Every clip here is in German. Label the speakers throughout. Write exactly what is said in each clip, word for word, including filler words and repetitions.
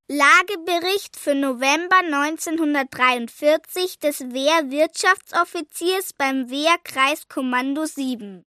Speaker 1: Lagebericht für November neunzehnhundertdreiundvierzig des Wehrwirtschaftsoffiziers beim Wehrkreiskommando sieben.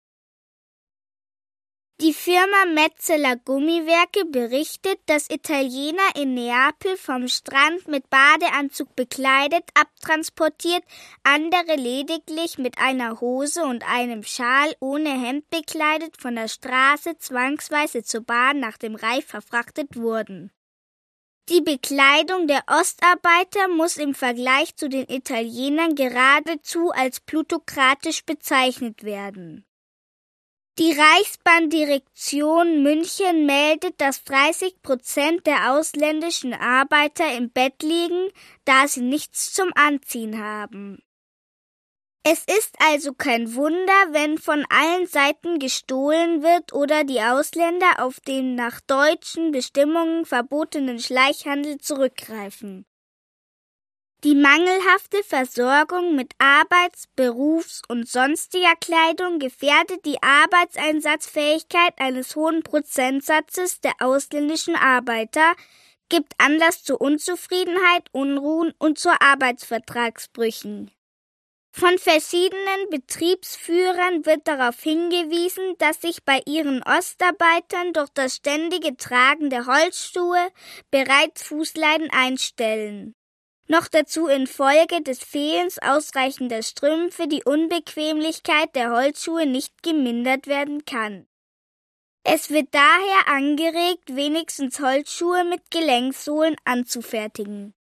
Speaker 1: Die Firma Metzeler Gummiwerke berichtet, dass Italiener in Neapel vom Strand mit Badeanzug bekleidet abtransportiert, andere lediglich mit einer Hose und einem Schal ohne Hemd bekleidet von der Straße zwangsweise zur Bahn nach dem Reich verfrachtet wurden. Die Bekleidung der Ostarbeiter muss im Vergleich zu den Italienern geradezu als plutokratisch bezeichnet werden. Die Reichsbahndirektion München meldet, dass dreißig Prozent der ausländischen Arbeiter im Bett liegen, da sie nichts zum Anziehen haben. Es ist also kein Wunder, wenn von allen Seiten gestohlen wird oder die Ausländer auf den nach deutschen Bestimmungen verbotenen Schleichhandel zurückgreifen. Die mangelhafte Versorgung mit Arbeits-, Berufs- und sonstiger Kleidung gefährdet die Arbeitseinsatzfähigkeit eines hohen Prozentsatzes der ausländischen Arbeiter, gibt Anlass zur Unzufriedenheit, Unruhen und zu Arbeitsvertragsbrüchen. Von verschiedenen Betriebsführern wird darauf hingewiesen, dass sich bei ihren Ostarbeitern durch das ständige Tragen der Holzschuhe bereits Fußleiden einstellen. Noch dazu infolge des Fehlens ausreichender Strümpfe die Unbequemlichkeit der Holzschuhe nicht gemindert werden kann. Es wird daher angeregt, wenigstens Holzschuhe mit Gelenksohlen anzufertigen.